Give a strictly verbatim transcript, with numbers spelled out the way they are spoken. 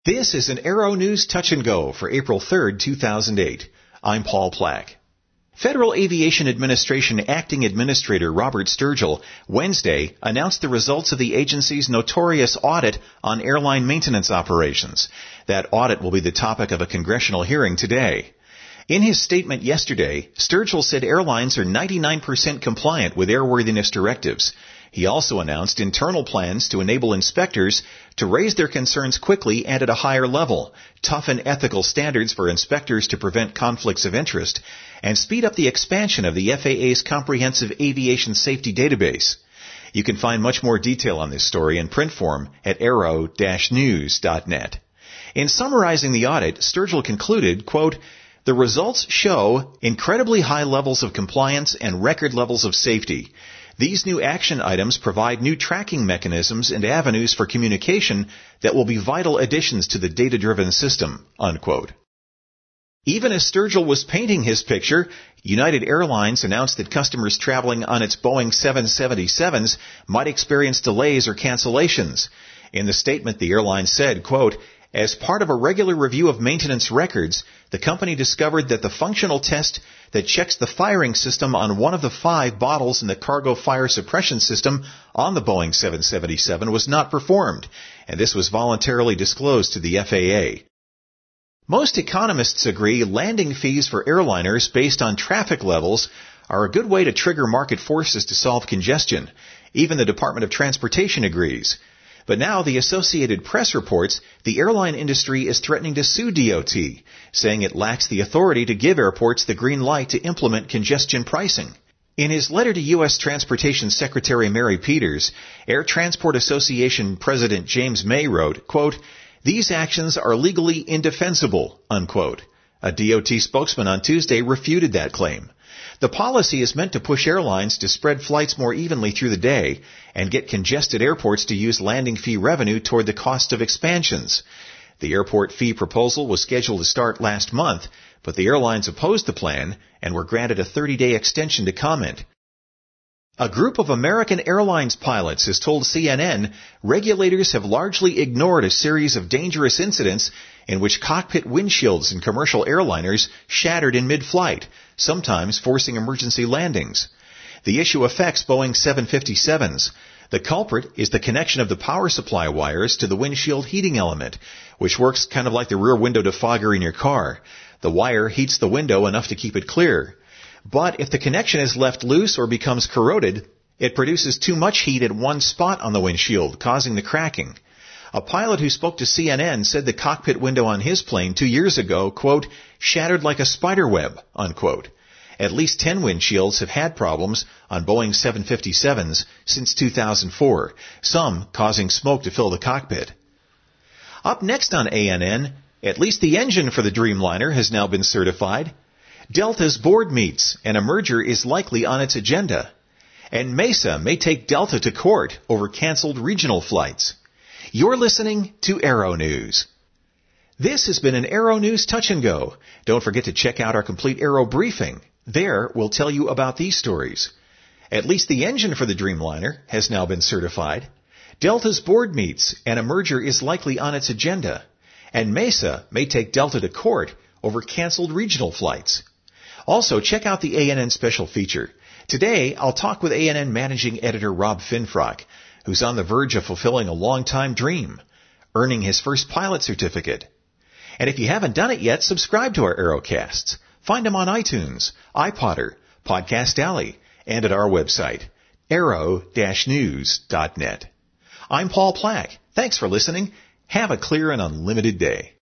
This is an Arrow News Touch and Go for April third, two thousand eight. I'm Paul Plack. Federal Aviation Administration Acting Administrator Robert Sturgill Wednesday announced the results of the agency's notorious audit on airline maintenance operations. That audit will be the topic of a congressional hearing today. In his statement yesterday, Sturgill said airlines are ninety-nine percent compliant with airworthiness directives. He also announced internal plans to enable inspectors to raise their concerns quickly and at a higher level, toughen ethical standards for inspectors to prevent conflicts of interest, and speed up the expansion of the F A A's comprehensive aviation safety database. You can find much more detail on this story in print form at arrow dash news dot net. In summarizing the audit, Sturgill concluded, quote, "The results show incredibly high levels of compliance and record levels of safety. These new action items provide new tracking mechanisms and avenues for communication that will be vital additions to the data-driven system," unquote. Even as Sturgill was painting his picture, United Airlines announced that customers traveling on its Boeing seven seventy-sevens might experience delays or cancellations. In the statement, the airline said, quote, "As part of a regular review of maintenance records, the company discovered that the functional test that checks the firing system on one of the five bottles in the cargo fire suppression system on the Boeing seven seventy-seven was not performed, and this was voluntarily disclosed to the F A A. Most economists agree landing fees for airliners based on traffic levels are a good way to trigger market forces to solve congestion. Even the Department of Transportation agrees. But now the Associated Press reports the airline industry is threatening to sue D O T, saying it lacks the authority to give airports the green light to implement congestion pricing. In his letter to U S Transportation Secretary Mary Peters, Air Transport Association President James May wrote, quote, "These actions are legally indefensible," unquote. A D O T spokesman on Tuesday refuted that claim. The policy is meant to push airlines to spread flights more evenly through the day and get congested airports to use landing fee revenue toward the cost of expansions. The airport fee proposal was scheduled to start last month, but the airlines opposed the plan and were granted a thirty-day extension to comment. A group of American Airlines pilots has told C N N regulators have largely ignored a series of dangerous incidents in which cockpit windshields in commercial airliners shattered in mid-flight, sometimes forcing emergency landings. The issue affects Boeing seven fifty-sevens. The culprit is the connection of the power supply wires to the windshield heating element, which works kind of like the rear window defogger in your car. The wire heats the window enough to keep it clear. But if the connection is left loose or becomes corroded, it produces too much heat at one spot on the windshield, causing the cracking. A pilot who spoke to C N N said the cockpit window on his plane two years ago, quote, "shattered like a spider web," unquote. At least ten windshields have had problems on Boeing seven fifty-sevens since two thousand four, some causing smoke to fill the cockpit. Up next on A N N, at least the engine for the Dreamliner has now been certified. Delta's board meets, and a merger is likely on its agenda. And Mesa may take Delta to court over canceled regional flights. You're listening to Arrow News. This has been an Arrow News Touch and Go. Don't forget to check out our complete Arrow briefing. There, we'll tell you about these stories. At least the engine for the Dreamliner has now been certified. Delta's board meets, and a merger is likely on its agenda. And Mesa may take Delta to court over canceled regional flights. Also, check out the A N N special feature. Today, I'll talk with A N N Managing Editor Rob Finfrock, who's on the verge of fulfilling a long-time dream, earning his first pilot certificate. And if you haven't done it yet, subscribe to our Arrowcasts. Find them on iTunes, iPodder, Podcast Alley, and at our website, arrow dash news dot net. I'm Paul Plack. Thanks for listening. Have a clear and unlimited day.